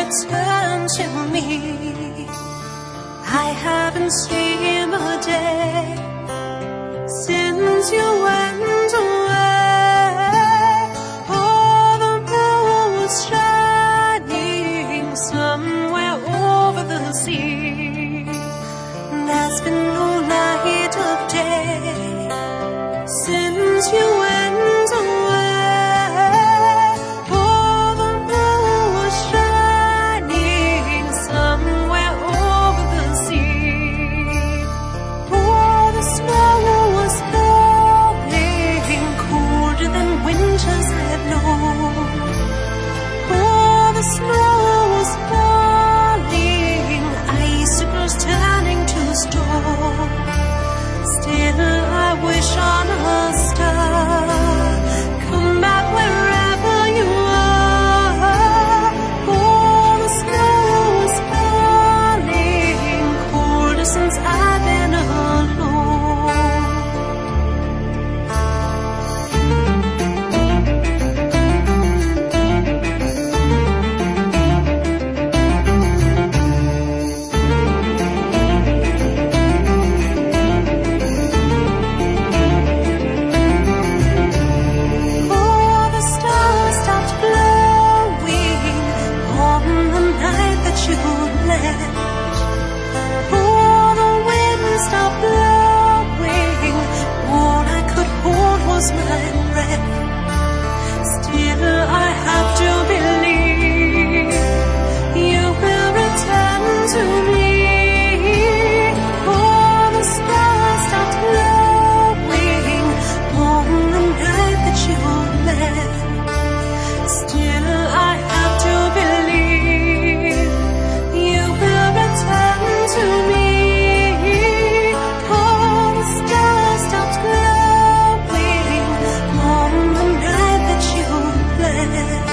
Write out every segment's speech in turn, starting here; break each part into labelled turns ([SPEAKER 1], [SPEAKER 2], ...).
[SPEAKER 1] return to me. I haven't seen a day since you went away. Oh, the moon was shining somewhere over the sea. There's been no light of day since you went away. Oh, the moon was shining somewhere over the sea. Oh, the snow was falling colder than winters I've known. Oh, the snow was falling, icicles turning to stone. Still I wish on a star, come back wherever you are. Oh, the snow is falling, colder since I've been alone. My breath. Still I have to believe you will return to me. Oh, the stars stopped glowing on the night that you left. Still I have to believe you will return to me. Oh, the stars stopped glowing on the night that you left.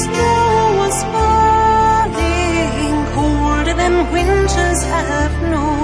[SPEAKER 1] Winters have known.